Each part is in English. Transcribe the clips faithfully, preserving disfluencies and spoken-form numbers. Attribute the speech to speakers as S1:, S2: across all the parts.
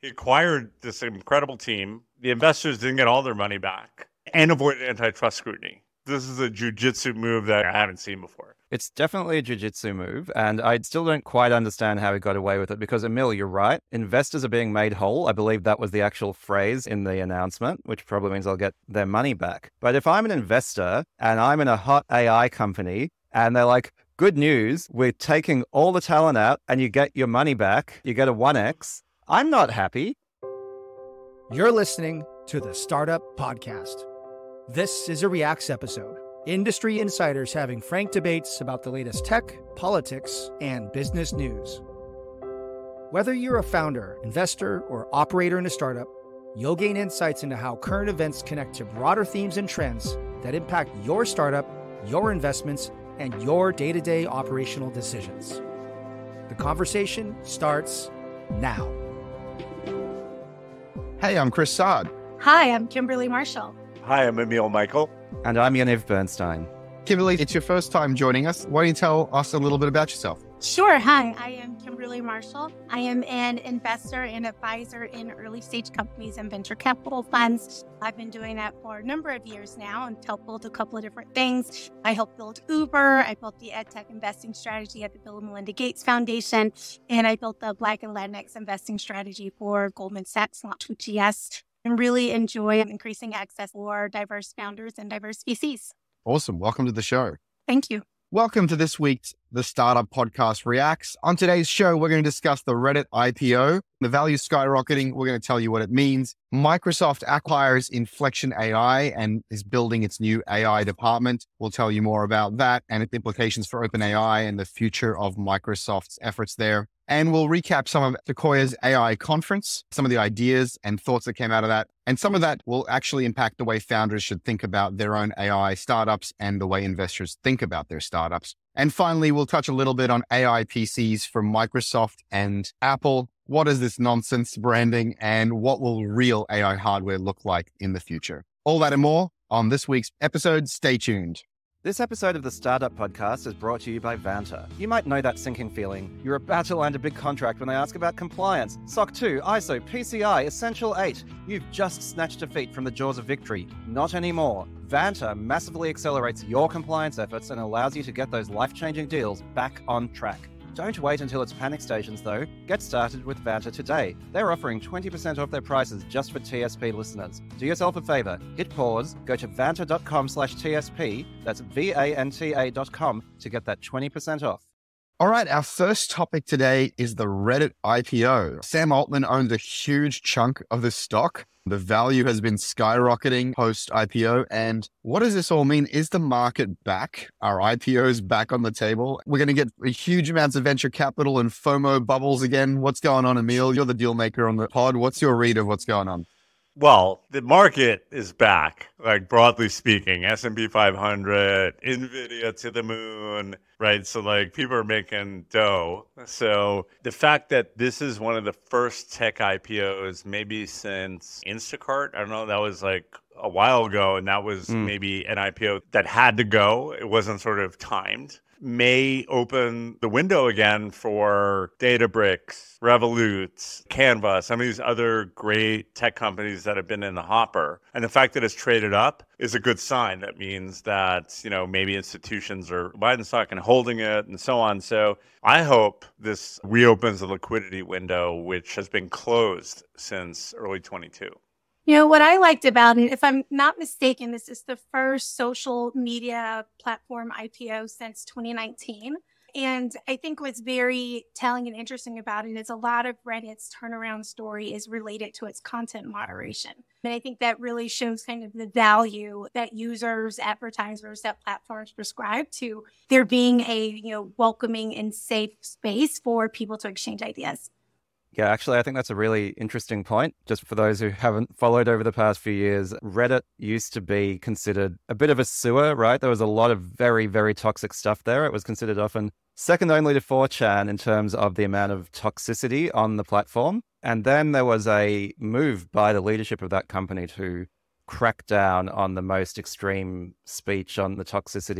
S1: He acquired this incredible team. The investors didn't get all their money back and avoided antitrust scrutiny. This is a jujitsu move that I haven't seen before.
S2: It's definitely a jiu-jitsu move, and I still don't quite understand how he got away with it because, Emil, you're right. Investors are being made whole. I believe that was the actual phrase in the announcement, which probably means I'll get their money back. But if I'm an investor and I'm in a hot A I company and they're like, good news, we're taking all the talent out and you get your money back, you get a one X, I'm not happy.
S3: You're listening to the Startup Podcast. This is a Reacts episode. Industry insiders having frank debates about the latest tech, politics, and business news. Whether you're a founder, investor, or operator in a startup, you'll gain insights into how current events connect to broader themes and trends that impact your startup, your investments, and your day-to-day operational decisions. The conversation starts now.
S4: Hey, I'm Chris Saad.
S5: Hi, I'm Kimberly Marshall.
S1: Hi, I'm Emil Michael.
S2: And I'm Yaniv Bernstein.
S4: Kimberly, it's your first time joining us. Why don't you tell us a little bit about yourself?
S5: Sure. Hi, I am Kimberly Marshall. I am an investor and advisor in early stage companies and venture capital funds. I've been doing that for a number of years now and helped build a couple of different things. I helped build Uber. I built the EdTech investing strategy at the Bill and Melinda Gates Foundation. And I built the Black and Latinx investing strategy for Goldman Sachs, launched with G S. And really enjoy increasing access for diverse founders and diverse V Cs.
S4: Awesome. Welcome to the show.
S5: Thank you.
S4: Welcome to this week's The Startup Podcast Reacts. On today's show, we're going to discuss the Reddit I P O, the value skyrocketing. We're going to tell you what it means. Microsoft acquires Inflection A I and is building its new A I department. We'll tell you more about that and its implications for OpenAI and the future of Microsoft's efforts there. And we'll recap some of Sequoia's A I conference, some of the ideas and thoughts that came out of that. And some of that will actually impact the way founders should think about their own A I startups and the way investors think about their startups. And finally, we'll touch a little bit on A I P Cs from Microsoft and Apple. What is this nonsense branding and what will real A I hardware look like in the future? All that and more on this week's episode. Stay tuned.
S2: This episode of the Startup Podcast is brought to you by Vanta. You might know that sinking feeling. You're about to land a big contract when they ask about compliance. S O C two, I S O, P C I, Essential eight. You've just snatched defeat from the jaws of victory. Not anymore. Vanta massively accelerates your compliance efforts and allows you to get those life-changing deals back on track. Don't wait until it's panic stations, though. Get started with Vanta today. They're offering twenty percent off their prices just for T S P listeners. Do yourself a favor. Hit pause, go to vanta.com slash TSP, that's V-A-N-T-A dot com, to get that twenty percent off.
S4: All right, our first topic today is the Reddit I P O. Sam Altman owns a huge chunk of the stock. The value has been skyrocketing post-I P O. And what does this all mean? Is the market back? Are I P Os back on the table? We're going to get huge amounts of venture capital and FOMO bubbles again. What's going on, Emil? You're the deal maker on the pod. What's your read of what's going on?
S1: Well, the market is back, like broadly speaking, S and P five hundred, NVIDIA to the moon, right? So like people are making dough. So the fact that this is one of the first tech I P Os maybe since Instacart, I don't know, that was like a while ago. And that was mm. maybe an I P O that had to go. It wasn't sort of timed. May open the window again for Databricks, Revolut, Canva, some of these other great tech companies that have been in the hopper. And the fact that it's traded up is a good sign. That means that, you know, maybe institutions are buying the stock and holding it and so on. So I hope this reopens the liquidity window, which has been closed since early twenty-two.
S5: You know, what I liked about it, if I'm not mistaken, this is the first social media platform I P O since twenty nineteen. And I think what's very telling and interesting about it is a lot of Reddit's turnaround story is related to its content moderation. And I think that really shows kind of the value that users, advertisers, that platforms prescribe to there being a, you know, welcoming and safe space for people to exchange ideas.
S2: Yeah, actually, I think that's a really interesting point. Just for those who haven't followed over the past few years, Reddit used to be considered a bit of a sewer, right? There was a lot of very, very toxic stuff there. It was considered often second only to four chan in terms of the amount of toxicity on the platform. And then there was a move by the leadership of that company to crack down on the most extreme speech, on the toxicity,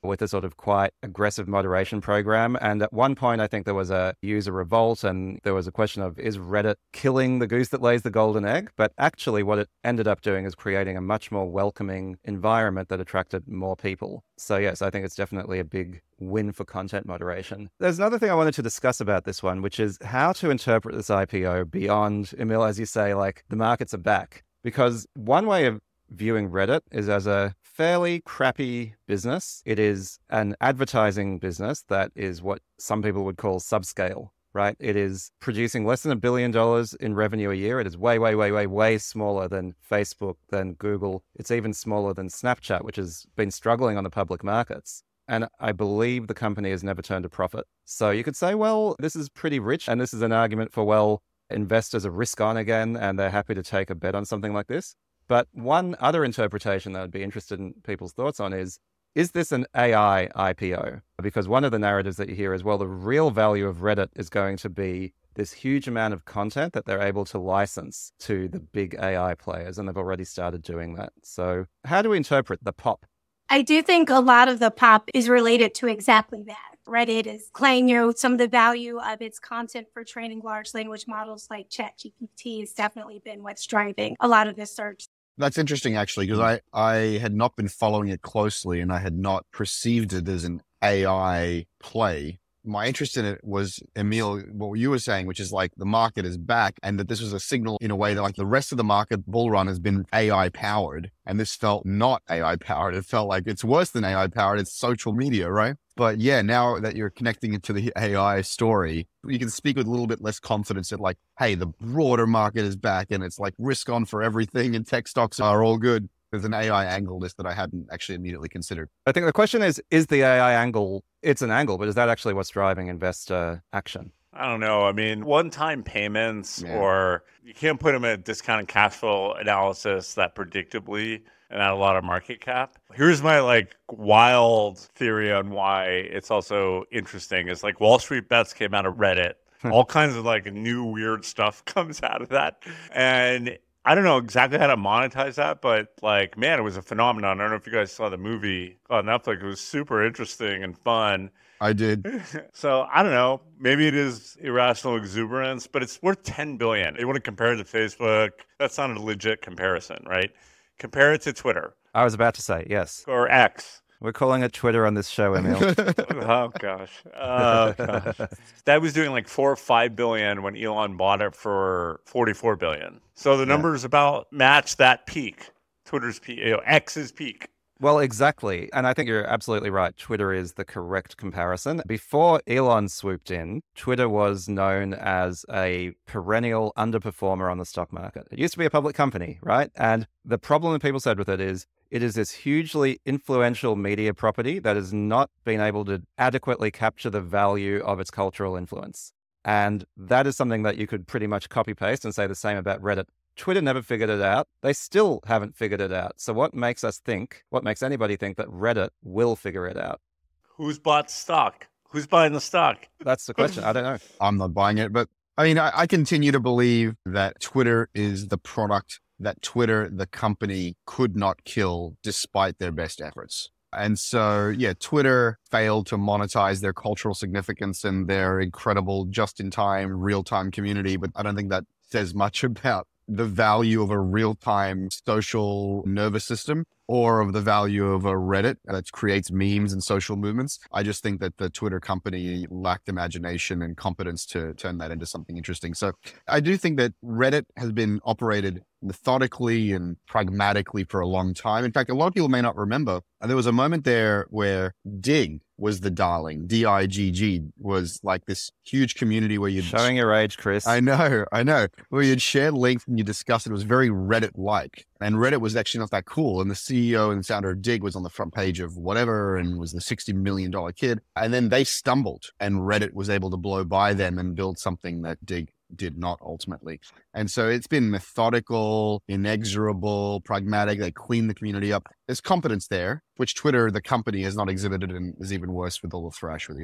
S2: with a sort of quite aggressive moderation program. And at one point, I think there was a user revolt and there was a question of, is Reddit killing the goose that lays the golden egg? But actually what it ended up doing is creating a much more welcoming environment that attracted more people. So yes, I think it's definitely a big win for content moderation. There's another thing I wanted to discuss about this one, which is how to interpret this I P O beyond, Emil, as you say, like the markets are back. Because one way of viewing Reddit is as a fairly crappy business. It is an advertising business that is what some people would call subscale, right? It is producing less than a billion dollars in revenue a year. It is way, way, way, way, way smaller than Facebook, than Google. It's even smaller than Snapchat, which has been struggling on the public markets. And I believe the company has never turned a profit. So you could say, well, this is pretty rich. And this is an argument for, well, investors are risk on again, and they're happy to take a bet on something like this. But one other interpretation that I'd be interested in people's thoughts on is, is this an A I I P O? Because one of the narratives that you hear is, well, the real value of Reddit is going to be this huge amount of content that they're able to license to the big A I players, and they've already started doing that. So how do we interpret the pop?
S5: I do think a lot of the pop is related to exactly that. Reddit is claiming, you know, some of the value of its content for training large language models like ChatGPT has definitely been what's driving a lot of this search.
S4: That's interesting, actually, because I, I had not been following it closely and I had not perceived it as an A I play. My interest in it was, Emil, what you were saying, which is like the market is back and that this was a signal in a way that like the rest of the market bull run has been A I powered. And this felt not A I powered. It felt like it's worse than A I powered. It's social media, right? But yeah, now that you're connecting it to the A I story, you can speak with a little bit less confidence that like, hey, the broader market is back and it's like risk on for everything and tech stocks are all good. There's an A I angle list that I hadn't actually immediately considered.
S2: I think the question is, is the A I angle, it's an angle, but is that actually what's driving investor action?
S1: I don't know. I mean, one-time payments,
S4: Yeah.
S1: or you can't put them in a discounted cash flow analysis that predictably and at a lot of market cap. Here's my like wild theory on why it's also interesting is like Wall Street Bets came out of Reddit. All kinds of like new weird stuff comes out of that. And I don't know exactly how to monetize that, but like, man, it was a phenomenon. I don't know if you guys saw the movie on Netflix. It was super interesting and fun.
S4: I did.
S1: So I don't know. Maybe it is irrational exuberance, but it's worth ten billion dollars. You want to compare it to Facebook? That's not a legit comparison, right? Compare it to Twitter.
S2: I was about to say, yes.
S1: Or X.
S2: We're calling it Twitter on this show, Emil.
S1: Oh, gosh. Oh, gosh. That was doing like four or five billion when Elon bought it for forty-four billion. So the numbers yeah. about match that peak, Twitter's peak, you know, X's peak.
S2: Well, exactly. And I think you're absolutely right. Twitter is the correct comparison. Before Elon swooped in, Twitter was known as a perennial underperformer on the stock market. It used to be a public company, right? And the problem that people said with it is it is this hugely influential media property that has not been able to adequately capture the value of its cultural influence. And that is something that you could pretty much copy paste and say the same about Reddit. Twitter never figured it out. They still haven't figured it out. So what makes us think, what makes anybody think that Reddit will figure it out?
S1: Who's bought stock? Who's buying the stock?
S2: That's the question. I don't know.
S4: I'm not buying it, but I mean, I, I continue to believe that Twitter is the product that Twitter, the company, could not kill despite their best efforts. And so, yeah, Twitter failed to monetize their cultural significance and their incredible just-in-time, real-time community. But I don't think that says much about the value of a real-time social nervous system or of the value of a Reddit that creates memes and social movements. I just think that the Twitter company lacked imagination and competence to turn that into something interesting. So I do think that Reddit has been operated methodically and pragmatically for a long time. In fact, a lot of people may not remember, there was a moment there where Digg was the darling. D I G G was like this huge community where you'd...
S2: Showing your age, Chris.
S4: I know, I know. Where you'd share links and you discuss it. It was very Reddit-like. And Reddit was actually not that cool. And the C E O and founder of Digg was on the front page of whatever and was the sixty million dollars kid. And then they stumbled and Reddit was able to blow by them and build something that Digg did not ultimately. And so it's been methodical, inexorable, pragmatic. They clean the community up. There's competence there, which Twitter, the company, has not exhibited and is even worse with all the thrash with Elon.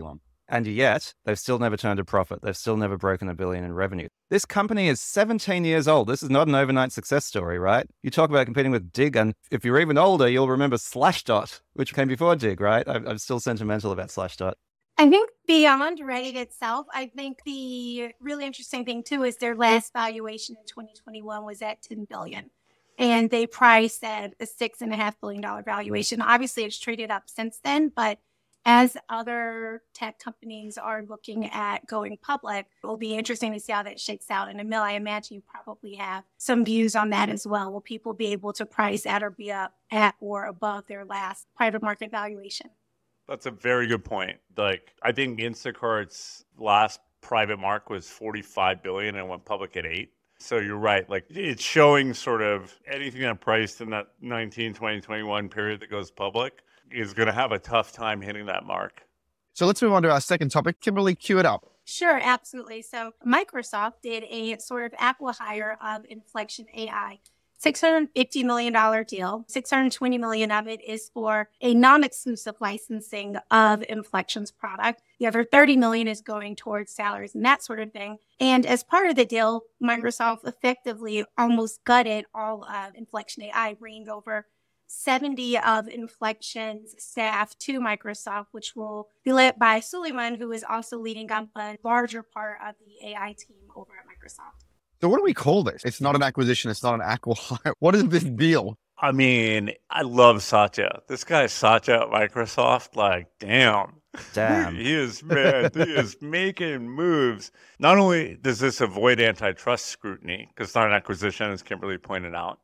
S2: And yet, they've still never turned a profit. They've still never broken a billion in revenue. This company is seventeen years old. This is not an overnight success story, right? You talk about competing with Dig, and if you're even older, you'll remember Slashdot, which came before Dig, right? I'm, I'm still sentimental about Slashdot.
S5: I think beyond Reddit itself, I think the really interesting thing too is their last valuation in twenty twenty-one was at ten billion dollars. And they priced at a six and a half billion dollar valuation. Obviously, it's traded up since then, but as other tech companies are looking at going public, it will be interesting to see how that shakes out. And Emil, I imagine you probably have some views on that as well. Will people be able to price at or be up at or above their last private market valuation?
S1: That's a very good point. Like, I think Instacart's last private mark was forty-five billion dollars and went public at eight. So you're right. Like, it's showing sort of anything that priced in that nineteen, twenty, twenty-one period that goes public is going to have a tough time hitting that mark.
S4: So let's move on to our second topic. Kimberly, cue it up.
S5: Sure, absolutely. So Microsoft did a sort of acqui-hire of Inflection A I. six hundred fifty million dollars deal. six hundred twenty million dollars of it is for a non-exclusive licensing of Inflection's product. The other thirty million dollars is going towards salaries and that sort of thing. And as part of the deal, Microsoft effectively almost gutted all of Inflection A I, bringing over seventy of Inflection's staff to Microsoft, which will be led by Suleiman, who is also leading up a larger part of the A I team over at Microsoft.
S4: So what do we call this? It's not an acquisition. It's not an acqui-hire. What is this deal?
S1: I mean, I love Satya. This guy Satya at Microsoft, like, damn.
S2: Damn.
S1: he is, man, he is making moves. Not only does this avoid antitrust scrutiny, because it's not an acquisition, as Kimberly pointed out,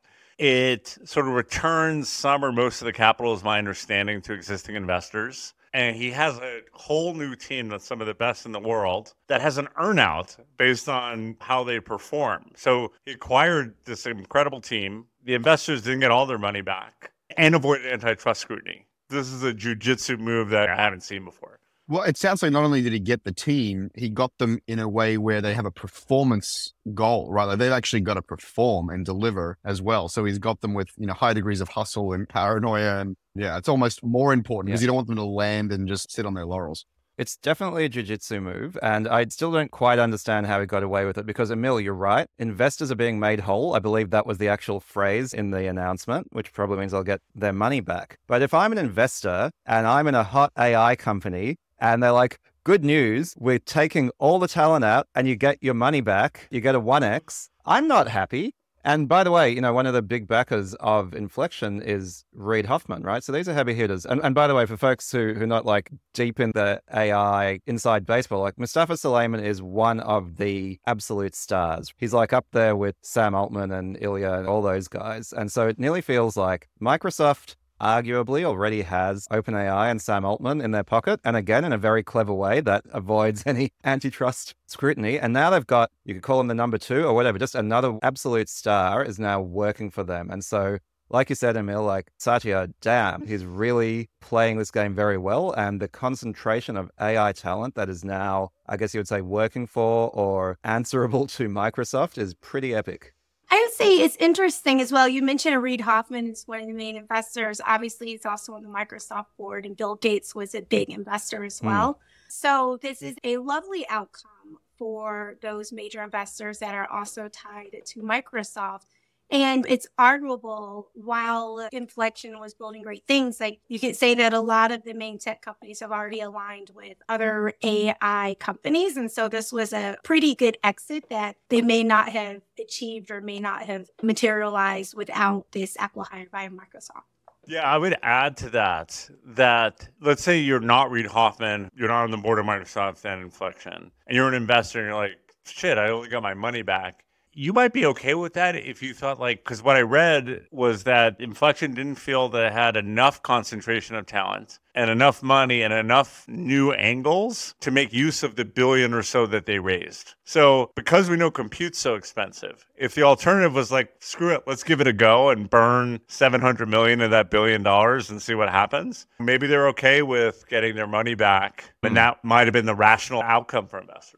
S1: it sort of returns some or most of the capital, is my understanding, to existing investors. And he has a whole new team that's some of the best in the world that has an earnout based on how they perform. So he acquired this incredible team. The investors didn't get all their money back and avoided antitrust scrutiny. This is a jujitsu move that I haven't seen before.
S4: Well, it sounds like not only did he get the team, he got them in a way where they have a performance goal, right? Like they've actually got to perform and deliver as well. So he's got them with, you know, high degrees of hustle and paranoia. And yeah, it's almost more important because
S2: Yeah.
S4: you don't want them to land and just sit on their laurels.
S2: It's definitely a jiu-jitsu move, and I still don't quite understand how he got away with it because, Emil, you're right. Investors are being made whole. I believe that was the actual phrase in the announcement, which probably means I'll get their money back. But if I'm an investor and I'm in a hot A I company and they're like, good news, we're taking all the talent out and you get your money back, you get a one X, I'm not happy. And by the way, you know, one of the big backers of Inflection is Reid Hoffman, right? So these are heavy hitters. And, and by the way, for folks who, who are not like deep in the A I inside baseball, like Mustafa Suleiman is one of the absolute stars. He's like up there with Sam Altman and Ilya and all those guys. And so it nearly feels like Microsoft arguably already has OpenAI and Sam Altman in their pocket. And again, in a very clever way that avoids any antitrust scrutiny. And now they've got, you could call him the number two or whatever, just another absolute star is now working for them. And so, like you said, Emil, like Satya, damn, he's really playing this game very well. And the concentration of A I talent that is now, I guess you would say, working for or answerable to Microsoft is pretty epic.
S5: I would say it's interesting as well. You mentioned Reid Hoffman is one of the main investors. Obviously, he's also on the Microsoft board, and Bill Gates was a big investor as well. Mm. So this is a lovely outcome for those major investors that are also tied to Microsoft. And it's arguable, while Inflection was building great things, like you could say that a lot of the main tech companies have already aligned with other A I companies. And so this was a pretty good exit that they may not have achieved or may not have materialized without this acqui-hire by Microsoft.
S1: Yeah, I would add to that, that let's say you're not Reid Hoffman, you're not on the board of Microsoft and Inflection, and you're an investor and you're like, shit, I only got my money back. You might be okay with that if you thought like, because what I read was that Inflection didn't feel that it had enough concentration of talent and enough money and enough new angles to make use of the billion or so that they raised. So because we know compute's so expensive, if the alternative was like, screw it, let's give it a go and burn seven hundred million of that billion dollars and see what happens, maybe they're okay with getting their money back. And that might have been the rational outcome for investors.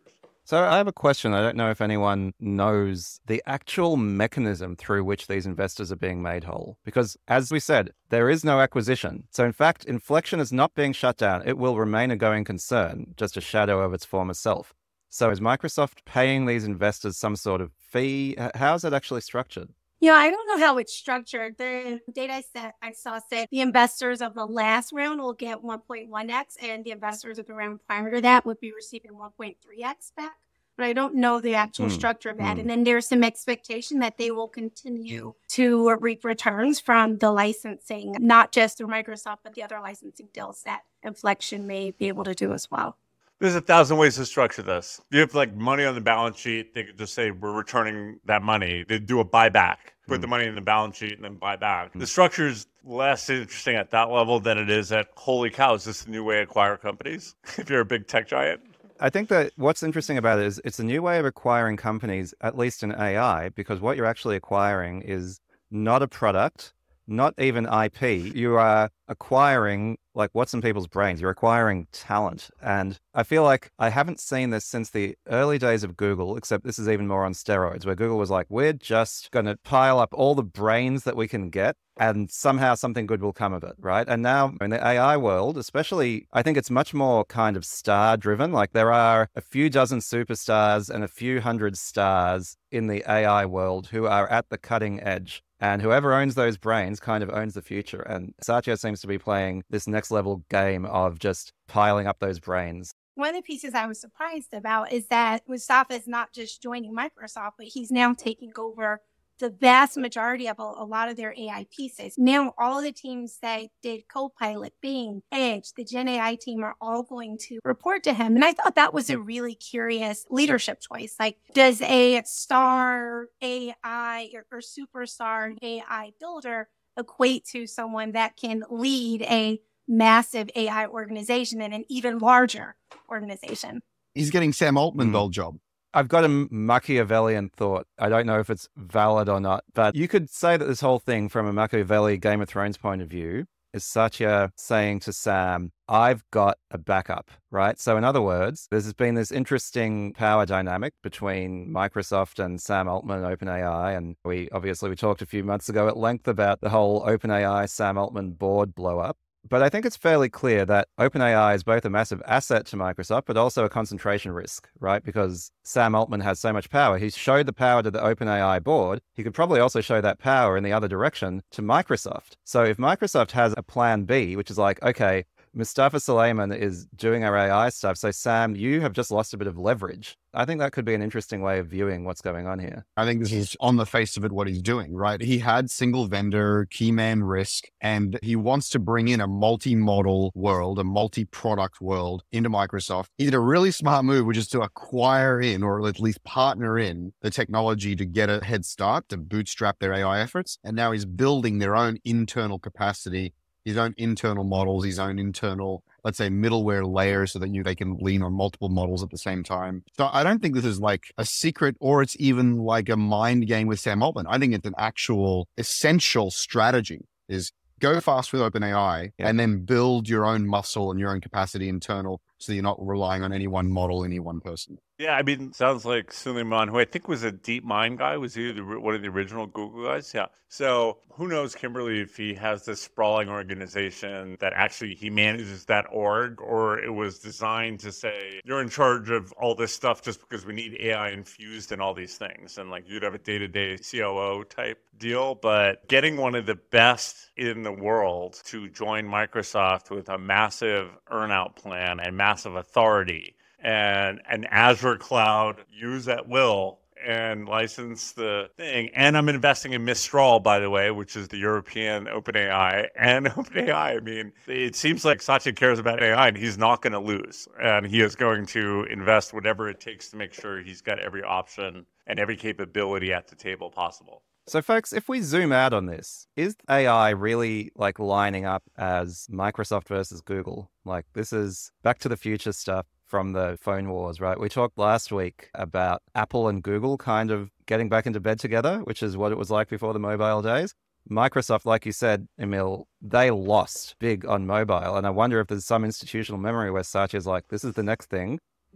S2: So I have a question. I don't know if anyone knows the actual mechanism through which these investors are being made whole. Because as we said, there is no acquisition. So in fact, Inflection is not being shut down. It will remain a going concern, just a shadow of its former self. So is Microsoft paying these investors some sort of fee? How is it actually structured?
S5: Yeah, I don't know how it's structured. The data set I saw said the investors of the last round will get one point one x and the investors of the round prior to that would be receiving one point three x back. But I don't know the actual mm. structure of that. Mm. And then there's some expectation that they will continue to reap returns from the licensing, not just through Microsoft, but the other licensing deals that Inflection may be able to do as well.
S1: There's a thousand ways to structure this. You have like money on the balance sheet. They could just say, we're returning that money. They do a buyback, put mm. the money in the balance sheet and then buy back. Mm. The structure is less interesting at that level than it is at, holy cow, is this a new way to acquire companies? If you're a big tech giant.
S2: I think that what's interesting about it is it's a new way of acquiring companies, at least in A I, because what you're actually acquiring is not a product, not even I P. You are acquiring like what's in people's brains. You're acquiring talent. And I feel like I haven't seen this since the early days of Google, except this is even more on steroids, where Google was like, we're just going to pile up all the brains that we can get and somehow something good will come of it, right? And now in the A I world, especially, I think it's much more kind of star driven. Like there are a few dozen superstars and a few hundred stars in the A I world who are at the cutting edge. And whoever owns those brains kind of owns the future. And Satya seems to be playing this next level game of just piling up those brains.
S5: One of the pieces I was surprised about is that Mustafa is not just joining Microsoft, but he's now taking over the vast majority of a, a lot of their A I pieces. Now, all of the teams that did Copilot, Bing, Edge, the Gen A I team are all going to report to him. And I thought that was a really curious leadership choice. Like, does a star A I or, or superstar A I builder equate to someone that can lead a massive A I organization and an even larger organization?
S4: He's getting Sam Altman mm. job.
S2: I've got a Machiavellian thought. I don't know if it's valid or not, but you could say that this whole thing from a Machiavelli Game of Thrones point of view is Satya saying to Sam, I've got a backup, right? So in other words, there's been this interesting power dynamic between Microsoft and Sam Altman and OpenAI. And we obviously, we talked a few months ago at length about the whole OpenAI Sam Altman board blow up. But I think it's fairly clear that OpenAI is both a massive asset to Microsoft, but also a concentration risk, right? Because Sam Altman has so much power. He's showed the power to the OpenAI board. He could probably also show that power in the other direction to Microsoft. So if Microsoft has a plan B, which is like, okay, Mustafa Suleyman is doing our A I stuff. So Sam, you have just lost a bit of leverage. I think that could be an interesting way of viewing what's going on here.
S4: I think this is on the face of it what he's doing, right? He had single vendor, key man risk, and he wants to bring in a multi-model world, a multi-product world into Microsoft. He did a really smart move, which is to acquire in, or at least partner in, the technology to get a head start, to bootstrap their A I efforts. And now he's building their own internal capacity, his own internal models, his own internal, let's say, middleware layers so that you they can lean on multiple models at the same time. So I don't think this is like a secret or it's even like a mind game with Sam Altman. I think it's an actual essential strategy is go fast with OpenAI yeah. and then build your own muscle and your own capacity internal so you're not relying on any one model, any one person.
S1: Yeah, I mean, sounds like Suleyman, who I think was a DeepMind guy, was he the, one of the original Google guys? Yeah. So who knows, Kimberly, if he has this sprawling organization that actually he manages that org, or it was designed to say, you're in charge of all this stuff just because we need A I infused in all these things. And like you'd have a day-to-day C O O type deal. But getting one of the best in the world to join Microsoft with a massive earn-out plan and massive authority and an Azure cloud use at will and license the thing. And I'm investing in Mistral, by the way, which is the European OpenAI. And OpenAI, I mean, it seems like Satya cares about A I and he's not going to lose. And he is going to invest whatever it takes to make sure he's got every option and every capability at the table possible.
S2: So folks, if we zoom out on this, is A I really like lining up as Microsoft versus Google? Like this is back to the future stuff from the phone wars, right? We talked last week about Apple and Google kind of getting back into bed together, which is what it was like before the mobile days. Microsoft, like you said, Emil, they lost big on mobile. And I wonder if there's some institutional memory where Satya's like, this is the next thing.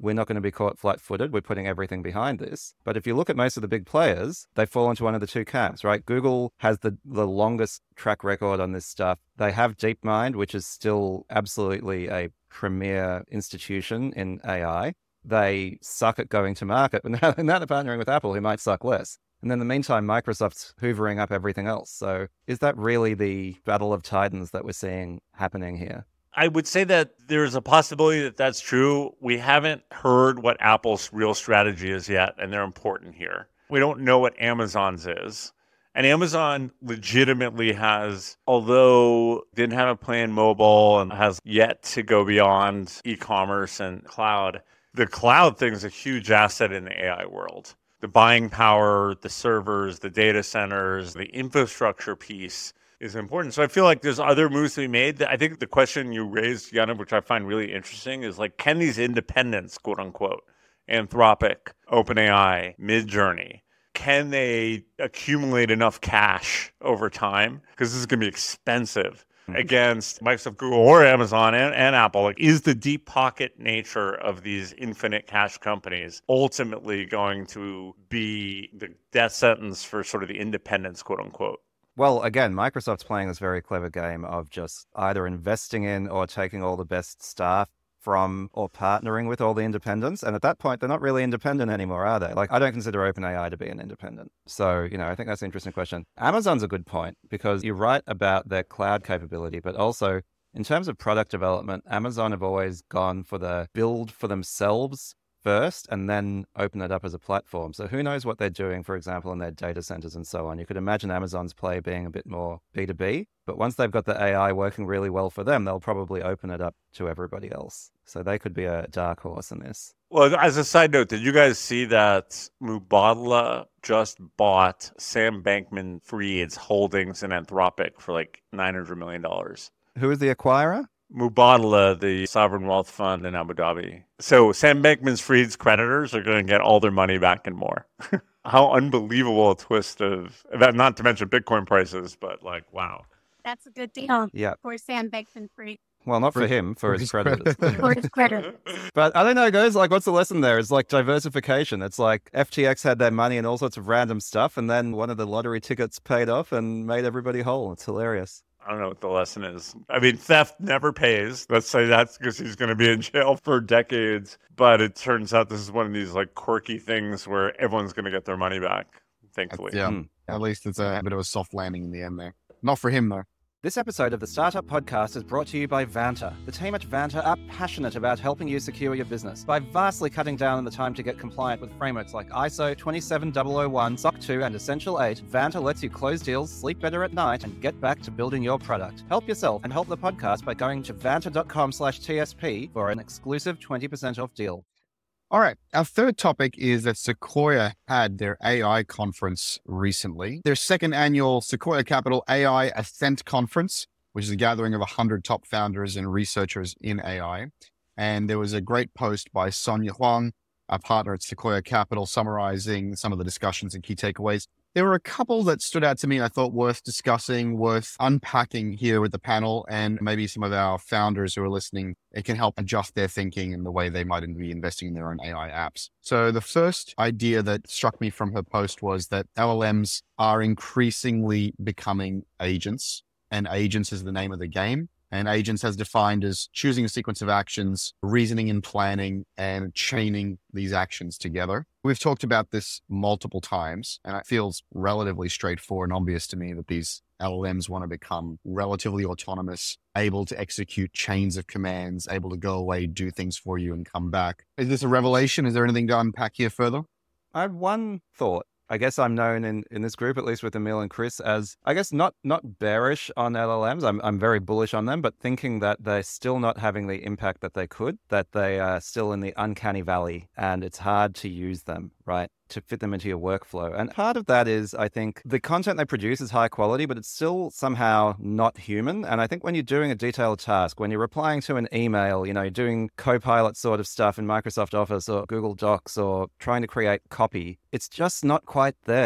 S2: we're not going to be caught flat-footed. We're putting everything behind this. But if you look at most of the big players, they fall into one of the two camps, right? Google has the, the longest track record on this stuff. They have DeepMind, which is still absolutely a premier institution in A I. They suck at going to market, but now, now they're partnering with Apple, who might suck less. And then in the meantime, Microsoft's hoovering up everything else. So is that really the battle of titans that we're seeing happening here?
S1: I would say that there's a possibility that that's true. We haven't heard what Apple's real strategy is yet, and they're important here. We don't know what Amazon's is. And Amazon legitimately has, although didn't have a plan mobile and has yet to go beyond e-commerce and cloud, the cloud thing is a huge asset in the A I world. The buying power, the servers, the data centers, the infrastructure piece is important. So I feel like there's other moves to be made. I think the question you raised, Yana, which I find really interesting, is like, can these independents, quote unquote, Anthropic, OpenAI, Midjourney, can they accumulate enough cash over time? Because this is going to be expensive against Microsoft, Google, or Amazon and, and Apple. Like, is the deep pocket nature of these infinite cash companies ultimately going to be the death sentence for sort of the independents, quote unquote?
S2: Well, again, Microsoft's playing this very clever game of just either investing in or taking all the best staff from or partnering with all the independents. And at that point, they're not really independent anymore, are they? Like, I don't consider OpenAI to be an independent. So, you know, I think that's an interesting question. Amazon's a good point because you're right about their cloud capability, but also in terms of product development, Amazon have always gone for the build for themselves first and then open it up as a platform. So who knows what they're doing, for example, in their data centers and so on. You could imagine Amazon's play being a bit more B two B, but once they've got the A I working really well for them, they'll probably open it up to everybody else. So they could be a dark horse in this.
S1: Well, as a side note, did you guys see that Mubadala just bought Sam Bankman-Fried's holdings in Anthropic for like nine hundred million dollars?
S2: Who is the acquirer?
S1: Mubadala, the sovereign wealth fund in Abu Dhabi. So Sam Bankman-Fried's creditors are going to get all their money back and more. How unbelievable a twist of that, not to mention Bitcoin prices, but like, wow.
S5: That's a good deal
S2: Yeah.
S5: for Sam Bankman-Fried.
S2: Well, not for, for him, for, for his, his creditors.
S5: For his creditors.
S2: But I don't know, guys, like, what's the lesson there? It's like diversification. It's like F T X had their money in all sorts of random stuff, and then one of the lottery tickets paid off and made everybody whole. It's hilarious.
S1: I don't know what the lesson is. I mean, theft never pays. Let's say that's because he's going to be in jail for decades. But it turns out this is one of these like quirky things where everyone's going to get their money back, thankfully.
S4: Yeah,
S2: Mm.
S4: at least it's a bit of a soft landing in the end there. Not for him, though.
S2: This episode of the Startup Podcast is brought to you by Vanta. The team at Vanta are passionate about helping you secure your business by vastly cutting down on the time to get compliant with frameworks like I S O twenty-seven thousand one, S O C two, and Essential eight. Vanta lets you close deals, sleep better at night, and get back to building your product. Help yourself and help the podcast by going to vanta.com slash TSP for an exclusive twenty percent off deal.
S4: All right. Our third topic is that Sequoia had their A I conference recently. Their second annual Sequoia Capital A I Ascent Conference, which is a gathering of one hundred top founders and researchers in A I. And there was a great post by Sonia Huang, our partner at Sequoia Capital, summarizing some of the discussions and key takeaways. There were a couple that stood out to me I thought worth discussing, worth unpacking here with the panel, and maybe some of our founders who are listening, it can help adjust their thinking and the way they might be investing in their own A I apps. So the first idea that struck me from her post was that L L Ms are increasingly becoming agents, and agents is the name of the game. And agents as defined as choosing a sequence of actions, reasoning and planning, and chaining these actions together. We've talked about this multiple times, and it feels relatively straightforward and obvious to me that these L L Ms want to become relatively autonomous, able to execute chains of commands, able to go away, do things for you, and come back. Is this a revelation? Is there anything to unpack here further?
S2: I had one thought. I guess I'm known in, in this group, at least with Emil and Chris, as, I guess, not not bearish on L L Ms. I'm I'm very bullish on them, but thinking that they're still not having the impact that they could, that they are still in the uncanny valley, and it's hard to use them, right, to fit them into your workflow. And part of that is, I think, the content they produce is high quality, but it's still somehow not human. And I think when you're doing a detailed task, when you're replying to an email, you know, you're doing Copilot sort of stuff in Microsoft Office or Google Docs or trying to create copy, it's just not quite there.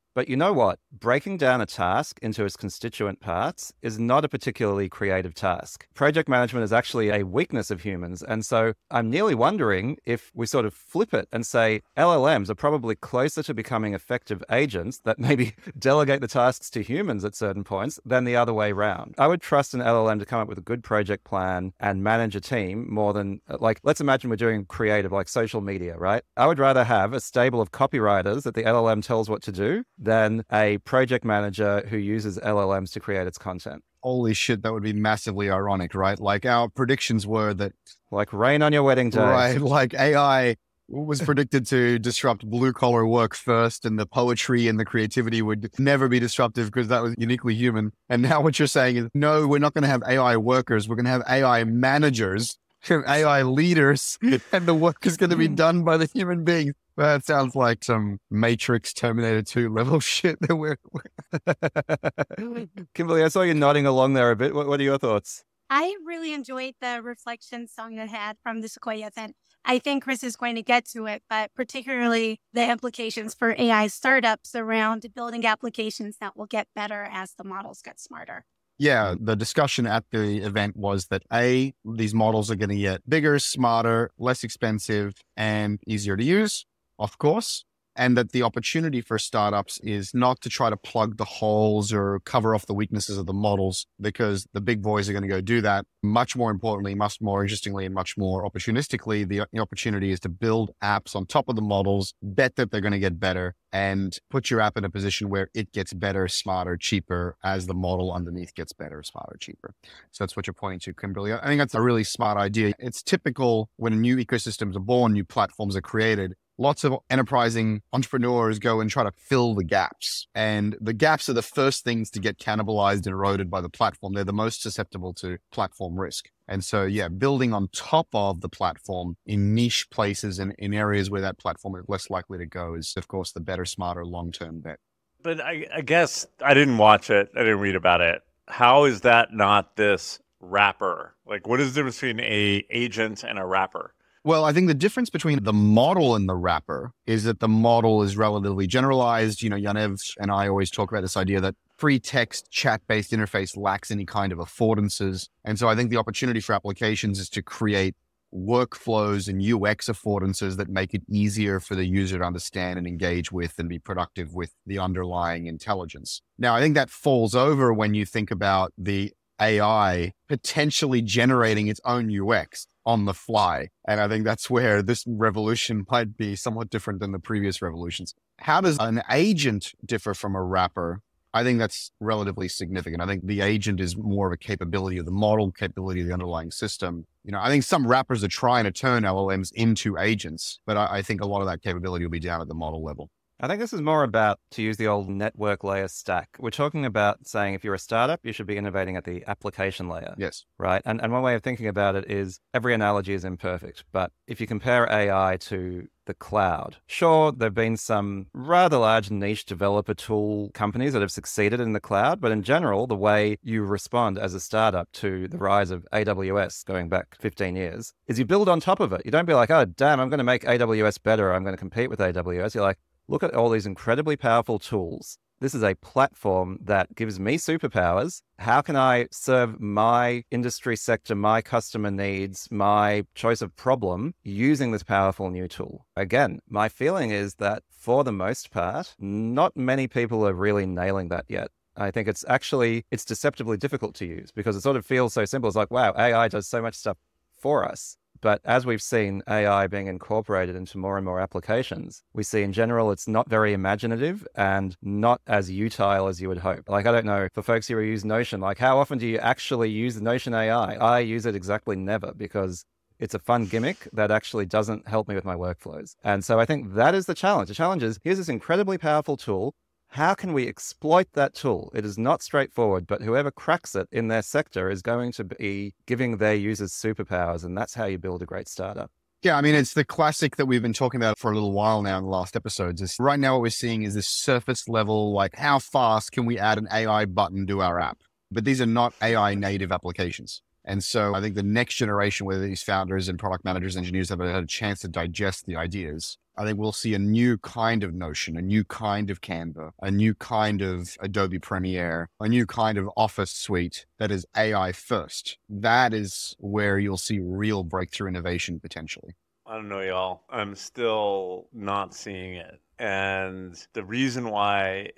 S2: But you know what? Breaking down a task into its constituent parts is not a particularly creative task. Project management is actually a weakness of humans. And so I'm nearly wondering if we sort of flip it and say L L Ms are probably closer to becoming effective agents that maybe delegate the tasks to humans at certain points than the other way around. I would trust an L L M to come up with a good project plan and manage a team more than, like, let's imagine we're doing creative, like social media, right? I would rather have a stable of copywriters that the L L M tells what to do than a project manager who uses L L Ms to create its content.
S4: Holy shit, that would be massively ironic, right? Like our predictions were that...
S2: Like rain on your wedding day.
S4: Right, like A I was predicted to disrupt blue-collar work first, and the poetry and the creativity would never be disruptive because that was uniquely human. And now what you're saying is, no, we're not going to have A I workers. We're going to have A I managers, A I leaders, and the work is going to be done by the human beings. That sounds like some Matrix Terminator two level shit that we're...
S2: Kimberly, I saw you nodding along there a bit. What, what are your thoughts?
S5: I really enjoyed the reflection Sonia had from the Sequoia event. I think Chris is going to get to it, but particularly the implications for A I startups around building applications that will get better as the models get smarter.
S4: Yeah, the discussion at the event was that A, these models are going to get bigger, smarter, less expensive, and easier to use, of course. And that the opportunity for startups is not to try to plug the holes or cover off the weaknesses of the models, because the big boys are going to go do that. Much more importantly, much more interestingly, and much more opportunistically, the, the opportunity is to build apps on top of the models, bet that they're going to get better, and put your app in a position where it gets better, smarter, cheaper as the model underneath gets better, smarter, cheaper. So that's what you're pointing to, Kimberly. I think that's a really smart idea. It's typical when new ecosystems are born, new platforms are created. Lots of enterprising entrepreneurs go and try to fill the gaps. And the gaps are the first things to get cannibalized and eroded by the platform. They're the most susceptible to platform risk. And so, yeah, building on top of the platform in niche places and in areas where that platform is less likely to go is, of course, the better, smarter, long-term bet.
S1: But I, I guess I didn't watch it. I didn't read about it. How is that not this wrapper? Like, what is the difference between a agent and a wrapper?
S4: Well, I think the difference between the model and the wrapper is that the model is relatively generalized. You know, Yaniv and I always talk about this idea that free text chat-based interface lacks any kind of affordances. And so I think the opportunity for applications is to create workflows and U X affordances that make it easier for the user to understand and engage with and be productive with the underlying intelligence. Now, I think that falls over when you think about the A I potentially generating its own U X on the fly. And I think that's where this revolution might be somewhat different than the previous revolutions. How does an agent differ from a wrapper? I think that's relatively significant. I think the agent is more of a capability of the model, capability of the underlying system. You know, I think some wrappers are trying to turn L L Ms into agents, but I, I think a lot of that capability will be down at the model level.
S2: I think this is more about, to use the old network layer stack. We're talking about saying if you're a startup, you should be innovating at the application layer.
S4: Yes.
S2: Right. And, and one way of thinking about it is every analogy is imperfect. But if you compare A I to the cloud, sure, there have been some rather large niche developer tool companies that have succeeded in the cloud. But in general, the way you respond as a startup to the rise of A W S going back fifteen years is you build on top of it. You don't be like, oh, damn, I'm going to make A W S better. I'm going to compete with A W S. You're like, look at all these incredibly powerful tools. This is a platform that gives me superpowers. How can I serve my industry sector, my customer needs, my choice of problem using this powerful new tool? Again, my feeling is that for the most part, not many people are really nailing that yet. I think it's actually, it's deceptively difficult to use because it sort of feels so simple. It's like, wow, A I does so much stuff for us. But as we've seen A I being incorporated into more and more applications, we see in general it's not very imaginative and not as utile as you would hope. Like, I don't know, for folks who use Notion, like how often do you actually use the Notion A I? I use it exactly never because it's a fun gimmick that actually doesn't help me with my workflows. And so I think that is the challenge. The challenge is, here's this incredibly powerful tool. How can we exploit that tool? It is not straightforward, but whoever cracks it in their sector is going to be giving their users superpowers, and that's how you build a great startup.
S4: Yeah, I mean, it's the classic that we've been talking about for a little while now in the last episodes. Is right now what we're seeing is this surface level, like how fast can we add an A I button to our app? But these are not A I native applications. And so I think the next generation, where these founders and product managers, engineers have had a chance to digest the ideas, I think we'll see a new kind of Notion, a new kind of Canva, a new kind of Adobe Premiere, a new kind of Office suite that is A I first. That is where you'll see real breakthrough innovation potentially.
S1: I don't know, y'all. I'm still not seeing it. And the reason why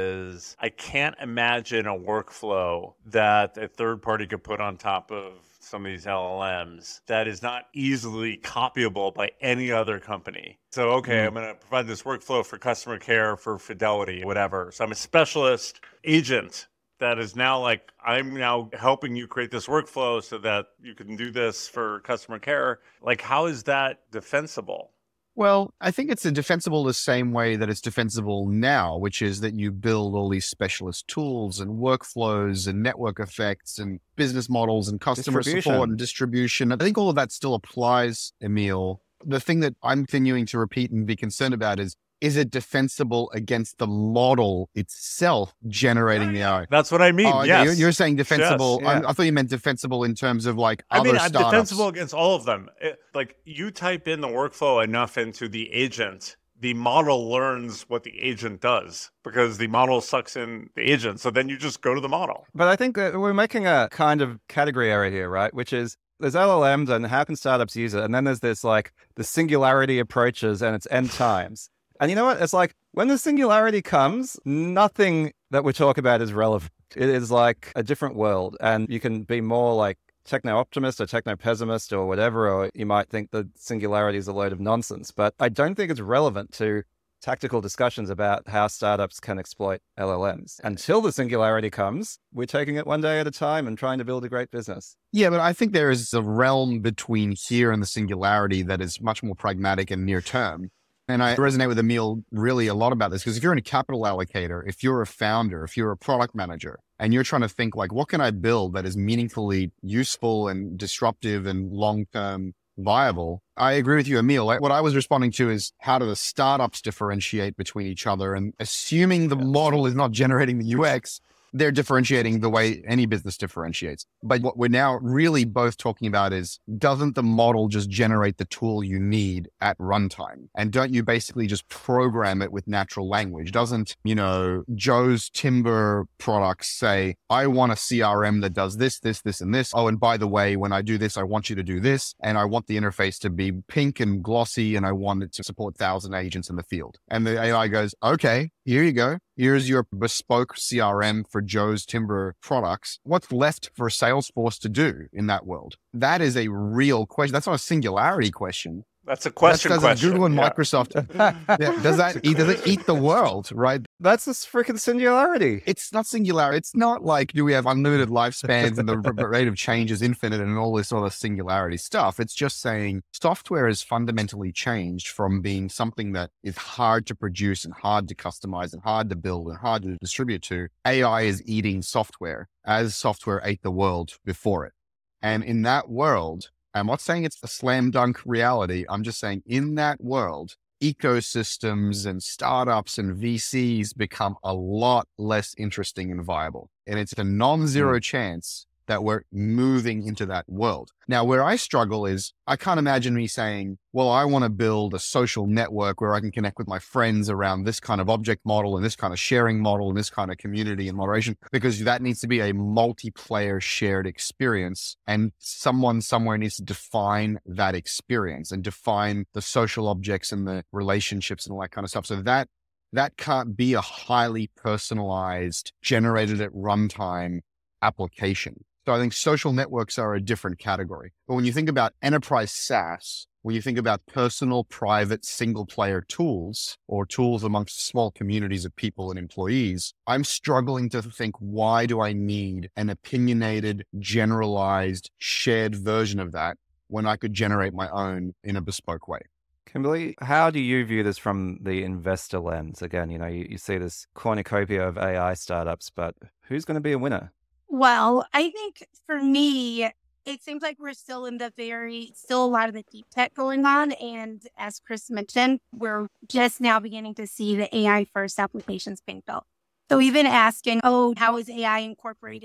S1: is I can't imagine a workflow that a third party could put on top of some of these L L Ms that is not easily copyable by any other company. So, okay, mm. I'm going to provide this workflow for customer care, for Fidelity, whatever. So I'm a specialist agent that is now like, I'm now helping you create this workflow so that you can do this for customer care. Like, how is that defensible?
S4: Well, I think it's defensible the same way that it's defensible now, which is that you build all these specialist tools and workflows and network effects and business models and customer support and distribution. I think all of that still applies, Emil. The thing that I'm continuing to repeat and be concerned about is, is it defensible against the model itself generating the A I?
S1: That's what I mean.
S4: Oh,
S1: yes.
S4: You're, you're saying defensible.
S1: Yes, yeah.
S4: I, I thought you meant defensible in terms of like
S1: I
S4: other
S1: mean, I'm
S4: startups.
S1: defensible against all of them. It, like you type in the workflow enough into the agent, the model learns what the agent does because the model sucks in the agent. So then you just go to the model.
S2: But I think that we're making a kind of category area here, right? Which is there's L L Ms and how can startups use it? And then there's this like the singularity approaches and its end times. And you know what? It's like when the singularity comes, nothing that we talk about is relevant. It is like a different world. And you can be more like techno-optimist or techno-pessimist or whatever, or you might think that singularity is a load of nonsense. But I don't think it's relevant to tactical discussions about how startups can exploit L L Ms. Until the singularity comes, we're taking it one day at a time and trying to build a great business.
S4: Yeah, but I think there is a realm between here and the singularity that is much more pragmatic and near term. And I resonate with Emil really a lot about this, because if you're a capital allocator, if you're a founder, if you're a product manager, and you're trying to think like, what can I build that is meaningfully useful and disruptive and long-term viable? I agree with you, Emil. What I was responding to is, how do the startups differentiate between each other? And assuming the model is not generating the U X, they're differentiating the way any business differentiates. But what we're now really both talking about is, doesn't the model just generate the tool you need at runtime? And don't you basically just program it with natural language? Doesn't, you know, Joe's Timber products say, I want a C R M that does this, this, this, and this. Oh, and by the way, when I do this, I want you to do this. And I want the interface to be pink and glossy, and I want it to support thousand agents in the field. And the A I goes, okay, here you go. Here's your bespoke C R M for Joe's Timber products. What's left for Salesforce to do in that world? That is a real question. That's not a singularity question.
S1: That's a question
S4: That's,
S1: question.
S4: Google and
S1: yeah.
S4: Microsoft. yeah, does that eat, does it eat the world, right?
S2: That's this freaking singularity.
S4: It's not singularity. It's not like, do we have unlimited lifespans and the rate of change is infinite and all this other singularity stuff. It's just saying software has fundamentally changed from being something that is hard to produce and hard to customize and hard to build and hard to distribute to. A I is eating software as software ate the world before it. And in that world, I'm not saying it's a slam dunk reality. I'm just saying in that world, ecosystems and startups and V Cs become a lot less interesting and viable. And it's a non-zero mm. chance that we're moving into that world. Now, where I struggle is I can't imagine me saying, well, I want to build a social network where I can connect with my friends around this kind of object model and this kind of sharing model and this kind of community and moderation, because that needs to be a multiplayer shared experience. And someone somewhere needs to define that experience and define the social objects and the relationships and all that kind of stuff. So that that can't be a highly personalized, generated at runtime application. So I think social networks are a different category. But when you think about enterprise SaaS, when you think about personal, private, single player tools or tools amongst small communities of people and employees, I'm struggling to think, why do I need an opinionated, generalized, shared version of that when I could generate my own in a bespoke way?
S2: Kimberly, how do you view this from the investor lens? Again, you know, you, you see this cornucopia of A I startups, but who's going to be a winner?
S5: Well, I think for me, it seems like we're still in the very, still a lot of the deep tech going on. And as Chris mentioned, we're just now beginning to see the A I first applications being built. So even asking, oh, how is A I incorporated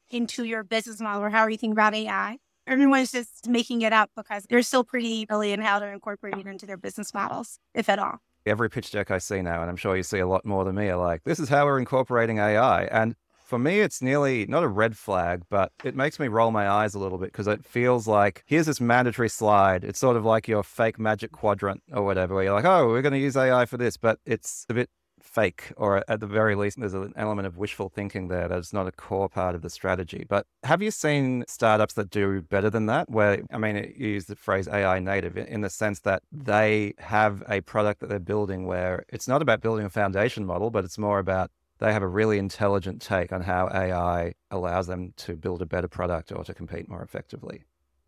S5: into your business model or how you think about A I. Everyone's just making it up because they're still pretty early in how to incorporate it into their business models, if at all.
S2: Every pitch deck I see now, and I'm sure you see a lot more than me, are like, this is how we're incorporating A I. And for me, it's nearly not a red flag, but it makes me roll my eyes a little bit because it feels like, here's this mandatory slide. It's sort of like your fake magic quadrant or whatever, where you're like, oh, we're going to use A I for this, but it's a bit fake, or at the very least, there's an element of wishful thinking there that's not a core part of the strategy. But have you seen startups that do better than that? Where, I mean, you use the phrase A I native in the sense that they have a product that they're building where it's not about building a foundation model, but it's more about they have a really intelligent take on how A I allows them to build a better product or to compete more effectively.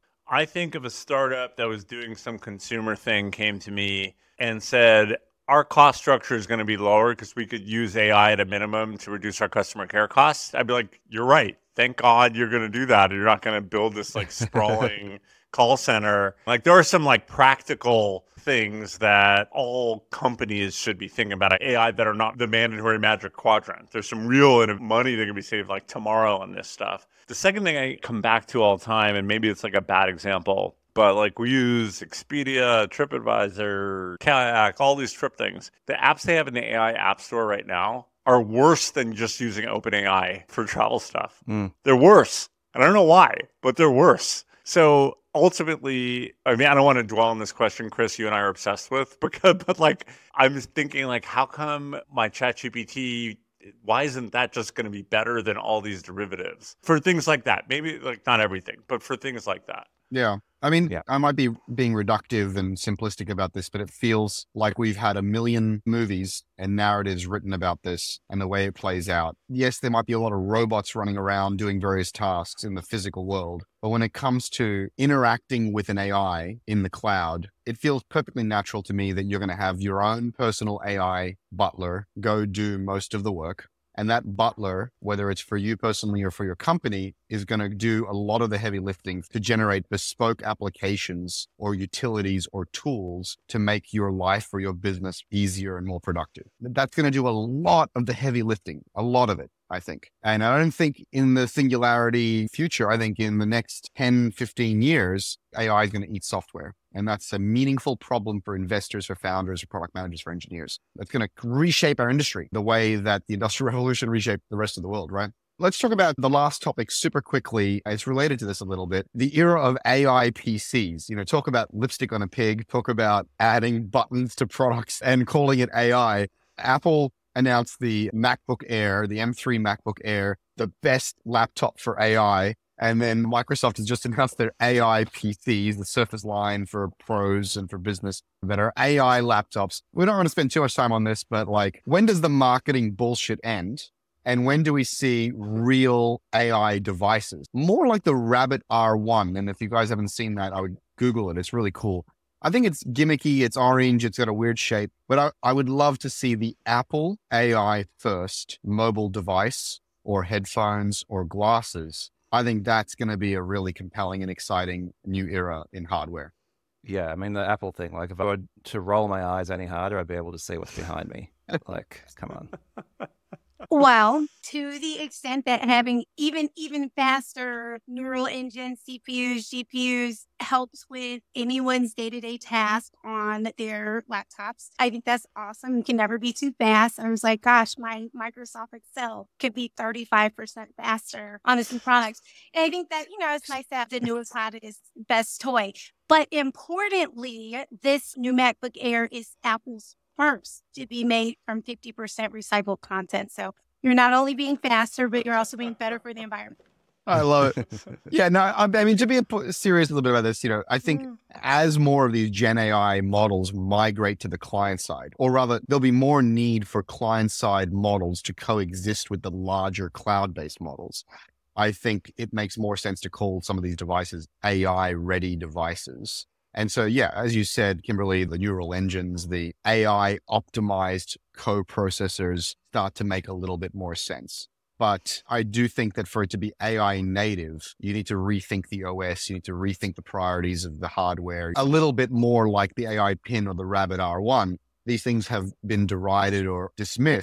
S1: I think of a startup that was doing some consumer thing, came to me and said, our cost structure is going to be lower because we could use A I at a minimum to reduce our customer care costs. I'd be like, you're right. Thank God you're going to do that. You're not going to build this like sprawling call center. Like there are some like practical things that all companies should be thinking about A I that are not the mandatory magic quadrant. There's some real money that can be saved like tomorrow on this stuff. The second thing I come back to all the time, and maybe it's like a bad example, but like we use Expedia, TripAdvisor, Kayak, all these trip things. The apps they have in the A I app store right now are worse than just using OpenAI for travel stuff. Mm. They're worse. I don't know why, but they're worse. So ultimately, I mean, I don't want to dwell on this question, Chris, you and I are obsessed with, because, but like, I'm thinking like, how come my ChatGPT, why isn't that just going to be better than all these derivatives for things like that? Maybe like not everything, but for things like that.
S4: Yeah. I mean,
S2: yeah.
S4: I might be being reductive and simplistic about this, but it feels like we've had a million movies and narratives written about this and the way it plays out. Yes, there might be a lot of robots running around doing various tasks in the physical world, but when it comes to interacting with an A I in the cloud, it feels perfectly natural to me that you're going to have your own personal A I butler go do most of the work. And that butler, whether it's for you personally or for your company, is going to do a lot of the heavy lifting to generate bespoke applications or utilities or tools to make your life or your business easier and more productive. That's going to do a lot of the heavy lifting, a lot of it, I think. And I don't think in the singularity future, I think in the next ten, fifteen years, A I is going to eat software. And that's a meaningful problem for investors, for founders, for product managers, for engineers. That's going to reshape our industry the way that the Industrial Revolution reshaped the rest of the world, right? Let's talk about the last topic super quickly. It's related to this a little bit. The era of A I P Cs. You know, talk about lipstick on a pig, talk about adding buttons to products and calling it A I. Apple announced the MacBook Air, the M three MacBook Air, the best laptop for A I. And then Microsoft has just announced their A I P Cs, the Surface line for pros and for business, that are A I laptops. We don't want to spend too much time on this, but like, when does the marketing bullshit end? And when do we see real A I devices? More like the Rabbit R one. And if you guys haven't seen that, I would Google it. It's really cool. I think it's gimmicky. It's orange. It's got a weird shape. But I, I would love to see the Apple A I first mobile device or headphones or glasses. I think that's going to be a really compelling and exciting new era in hardware.
S2: Yeah, I mean, the Apple thing, like if I were to roll my eyes any harder, I'd be able to see what's behind me. Like, come on.
S5: Well, to the extent that having even even faster neural engines, C P Us, G P Us helps with anyone's day-to-day task on their laptops, I think that's awesome. It can never be too fast. I was like, gosh, my Microsoft Excel could be thirty-five percent faster on its new products. And I think that, you know, it's nice to have the newest, hottest, best toy. But importantly, this new MacBook Air is Apple's first to be made from fifty percent recycled content. So you're not only being faster, but you're also being better for the environment.
S4: I love it. Yeah, no, I, I mean, to be serious a little bit about this, you know, I think mm. as more of these Gen A I models migrate to the client side, or rather there'll be more need for client side models to coexist with the larger cloud-based models. I think it makes more sense to call some of these devices A I ready devices. And so, yeah, as you said, Kimberly, the neural engines, the A I optimized co-processors start to make a little bit more sense. But I do think that for it to be A I native, you need to rethink the O S, you need to rethink the priorities of the hardware, a little bit more like the A I Pin or the Rabbit R one. These things have been derided or dismissed,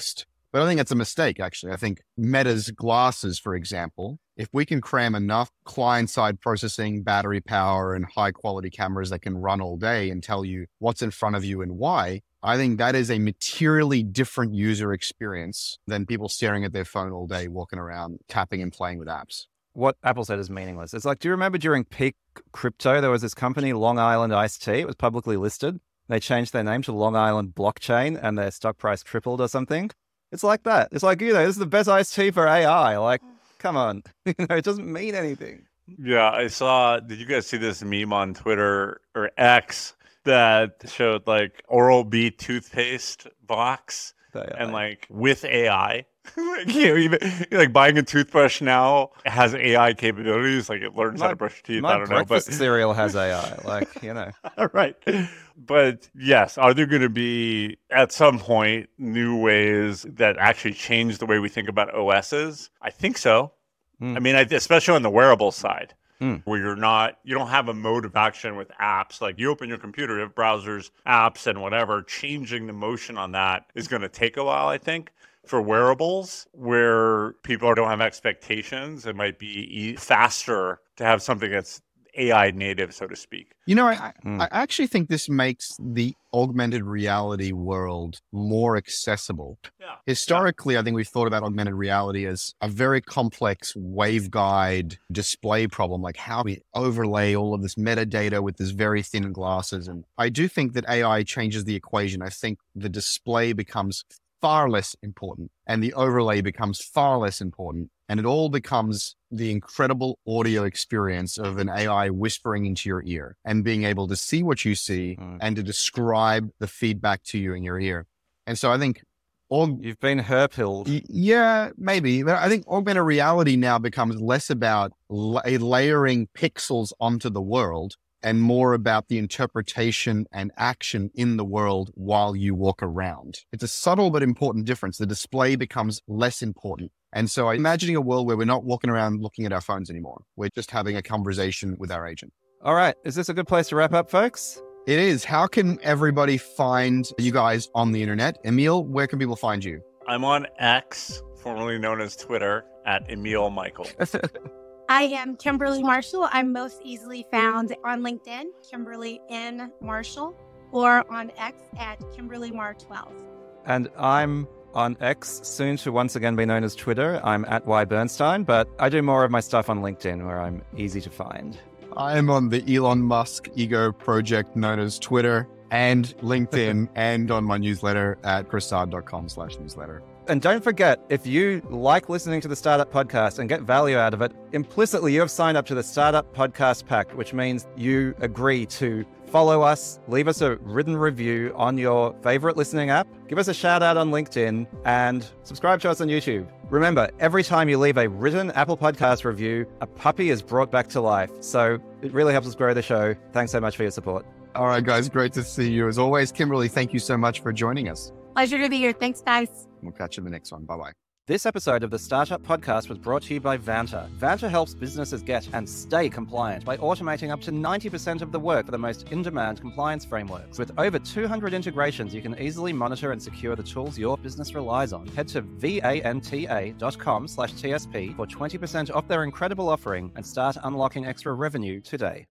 S4: But I think that's a mistake, actually. I think Meta's glasses, for example, if we can cram enough client-side processing, battery power, and high-quality cameras that can run all day and tell you what's in front of you and why, I think that is a materially different user experience than people staring at their phone all day, walking around, tapping and playing with apps.
S2: What Apple said is meaningless. It's like, do you remember during peak crypto, there was this company, Long Island Iced Tea. It was publicly listed. They changed their name to Long Island Blockchain and their stock price tripled or something. It's like that. It's like, you know, this is the best iced tea for A I. Like, come on. You know, it doesn't mean anything.
S1: Yeah, I saw, did you guys see this meme on Twitter or X that showed like Oral-B toothpaste box and like with A I? Like, you know, even like buying a toothbrush now has A I capabilities. Like it learns
S2: my,
S1: how to brush teeth.
S2: My
S1: I don't know, but
S2: cereal has A I. Like, you know.
S1: Right. But yes, are there going to be at some point new ways that actually change the way we think about O Ss? I think so. Mm. I mean, I, especially on the wearable side. Mm. Where you're not, you don't have a mode of action with apps. Like you open your computer, you have browsers, apps, and whatever. Changing the motion on that is going to take a while, I think. For wearables, where people don't have expectations, it might be faster to have something that's A I native, so to speak.
S4: You know, I, mm. I actually think this makes the augmented reality world more accessible.
S1: Yeah.
S4: Historically,
S1: yeah.
S4: I think we've thought about augmented reality as a very complex waveguide display problem, like how we overlay all of this metadata with this very thin glasses. And I do think that A I changes the equation. I think the display becomes far less important and the overlay becomes far less important. And it all becomes the incredible audio experience of an A I whispering into your ear and being able to see what you see mm. and to describe the feedback to you in your ear. And so I think all
S2: you've been herpilled.
S4: Y- yeah, maybe. But I think augmented reality now becomes less about la- layering pixels onto the world and more about the interpretation and action in the world while you walk around. It's a subtle but important difference. The display becomes less important. And so I'm imagining a world where we're not walking around looking at our phones anymore. We're just having a conversation with our agent.
S2: All right. Is this a good place to wrap up, folks?
S4: It is. How can everybody find you guys on the internet? Emil, where can people find you?
S1: I'm on X, formerly known as Twitter, at Emil Michael.
S5: I am Kimberly Marshall. I'm most easily found on LinkedIn, Kimberly N. Marshall, or on X at Kimberly Mar twelve.
S2: And I'm on X, soon to once again be known as Twitter. I'm at Y Bernstein, but I do more of my stuff on LinkedIn where I'm easy to find.
S4: I am on the Elon Musk ego project known as Twitter and LinkedIn and on my newsletter at chrisard.com slash newsletter.
S2: And don't forget, if you like listening to the Startup Podcast and get value out of it, implicitly you have signed up to the Startup Podcast Pact, which means you agree to follow us, leave us a written review on your favorite listening app, give us a shout out on LinkedIn, and subscribe to us on YouTube. Remember, every time you leave a written Apple Podcast review, a puppy is brought back to life. So it really helps us grow the show. Thanks so much for your support.
S4: All right, guys. Great to see you as always. Kimberly, thank you so much for joining us.
S5: Pleasure to be here. Thanks, guys.
S4: We'll catch you in the next one. Bye-bye.
S2: This episode of the Startup Podcast was brought to you by Vanta. Vanta helps businesses get and stay compliant by automating up to ninety percent of the work for the most in-demand compliance frameworks. With over two hundred integrations, you can easily monitor and secure the tools your business relies on. Head to vanta.com slash TSP for twenty percent off their incredible offering and start unlocking extra revenue today.